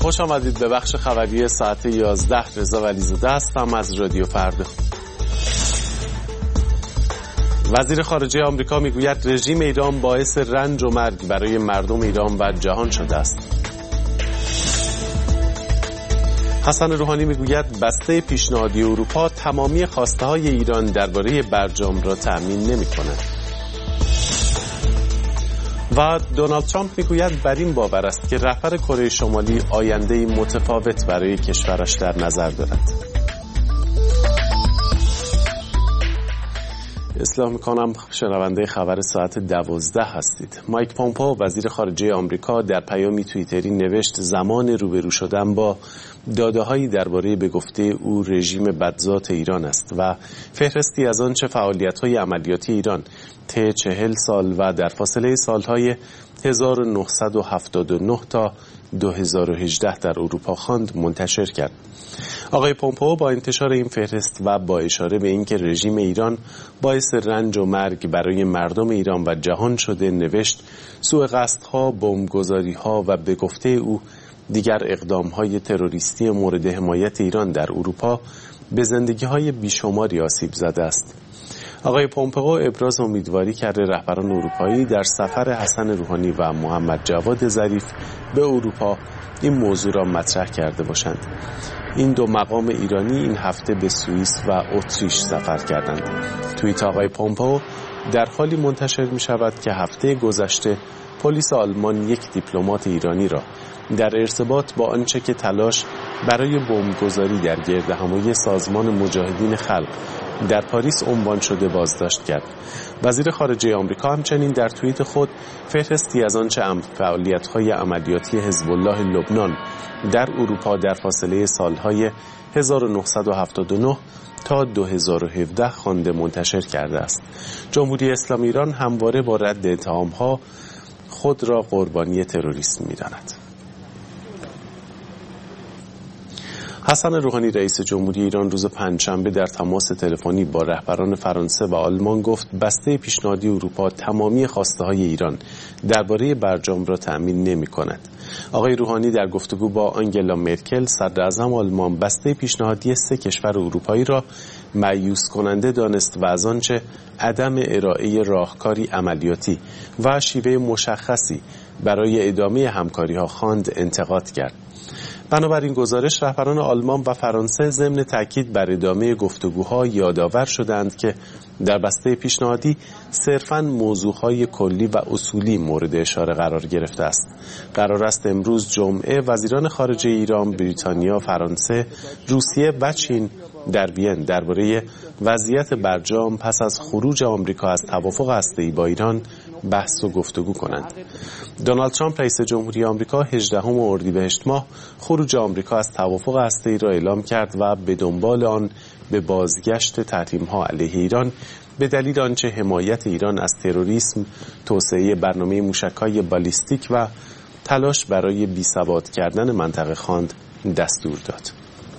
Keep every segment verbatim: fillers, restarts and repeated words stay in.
خوش آمدید به بخش خبری ساعت یازده. رضا ولیزاده هستم از رادیو فردا. وزیر خارجه آمریکا میگوید رژیم ایران باعث رنج و مرگ برای مردم ایران و جهان شده است. حسن روحانی میگوید بسته پیشنهادی اروپا تمامی خواسته‌های ایران درباره برجام را تأمین نمی‌کند. و دونالد ترامپ میگوید بر این باور است که رهبر کره شمالی آینده‌ای متفاوت برای کشورش در نظر دارد. اصلاح میکنم شنونده خبر ساعت دوازده هستید. مایک پومپئو وزیر خارجه آمریکا در پیامی توییتری نوشت زمان روبرو شدن با داده‌هایی درباره به گفته او رژیم بدذات ایران است و فهرستی از آنچه فعالیت‌های عملیاتی ایران طی چهل سال و در فاصله سالهای هزار و نهصد و هفتاد و نه تا دو هزار و هجده در اروپا خواند منتشر کرد. آقای پومپئو با انتشار این فهرست و با اشاره به اینکه رژیم ایران باعث رنج و مرگ برای مردم ایران و جهان شده نوشت سوء قصدها، بمبگذاری‌ها و به گفته او دیگر اقدام‌های تروریستی مورد حمایت ایران در اروپا به زندگی‌های بیشماری آسیب زده است. آقای پومپئو ابراز امیدواری کرده رهبران اروپایی در سفر حسن روحانی و محمد جواد ظریف به اروپا این موضوع را مطرح کرده باشند. این دو مقام ایرانی این هفته به سوئیس و اتریش سفر کردند. توییت آقای پومپئو در حالی منتشر می شود که هفته گذشته پلیس آلمان یک دیپلمات ایرانی را در ارتباط با آنچه که تلاش برای بمبگذاری در گردهمایی سازمان مجاهدین خلق در پاریس عنوان شده بازداشت کرد. وزیر خارجه آمریکا همچنین در توییت خود فهرستی از آنچه فعالیت‌های عملیاتی حزب الله لبنان در اروپا در فاصله سالهای هزار و نهصد و هفتاد و نه تا دو هزار و هفده خوانده منتشر کرده است. جمهوری اسلامی ایران همواره با رد اتهام‌ها خود را قربانی تروریسم می‌داند. حسن روحانی رئیس جمهوری ایران روز پنجشنبه در تماس تلفنی با رهبران فرانسه و آلمان گفت بسته پیشنهادی اروپا تمامی خواسته‌های ایران درباره برجام را تأمین نمی‌کند. آقای روحانی در گفتگو با آنگلا مرکل صدراعظم آلمان بسته پیشنهادی سه کشور اروپایی را مایوس کننده دانست و از آنچه عدم ارائه راهکاری عملیاتی و شیوه مشخصی برای ادامه همکاری‌ها خواند انتقاد کرد. بنابراین گزارش رهبران آلمان و فرانسه ضمن تاکید بر ادامه گفتگوها یادآور شدند که در بسته پیشنهادی صرفاً موضوعهای کلی و اصولی مورد اشاره قرار گرفته است. قرار است امروز جمعه وزیران خارجه ایران، بریتانیا، فرانسه، روسیه و چین در وین درباره وضعیت برجام پس از خروج آمریکا از توافق هسته‌ای با ایران بحث و گفتگو کنند. دونالد ترامپ رئیس جمهوری آمریکا هجدهم اردیبهشت ماه خروج آمریکا از توافق هسته‌ای را اعلام کرد و به دنبال آن به بازگشت تحریم‌ها علیه ایران به دلیل آنچه حمایت ایران از تروریسم، توسعه برنامه موشک‌های بالیستیک و تلاش برای بی‌ثبات کردن منطقه خواند دستور داد.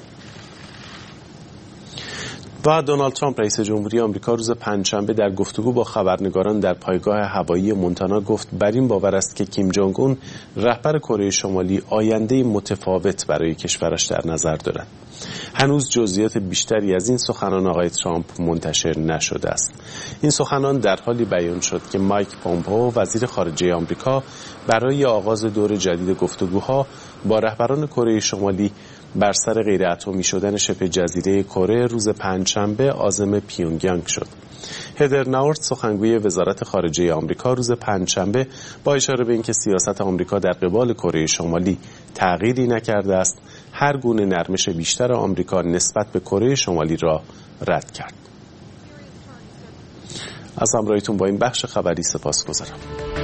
و دونالد ترامپ رئیس جمهوری آمریکا روز پنجشنبه در گفتگو با خبرنگاران در پایگاه هوایی مونتانا گفت بر این باور است که کیم جونگ اون رهبر کره شمالی آینده متفاوت برای کشورش در نظر دارد. هنوز جزئیات بیشتری از این سخنان آقای ترامپ منتشر نشده است. این سخنان در حالی بیان شد که مایک پومپئو وزیر خارجه آمریکا برای آغاز دور جدید گفتگوها با رهبران کره شمالی بر سر غیر اتمی شدن شبه جزیره کره روز پنجشنبه عازم پیونگیانگ شد. هدر ناورت سخنگوی وزارت خارجه آمریکا روز پنجشنبه با اشاره به اینکه سیاست آمریکا در قبال کره شمالی تغییری نکرده است، هر گونه نرمش بیشتر آمریکا نسبت به کره شمالی را رد کرد. از همراهیتون با این بخش خبری سپاسگزارم.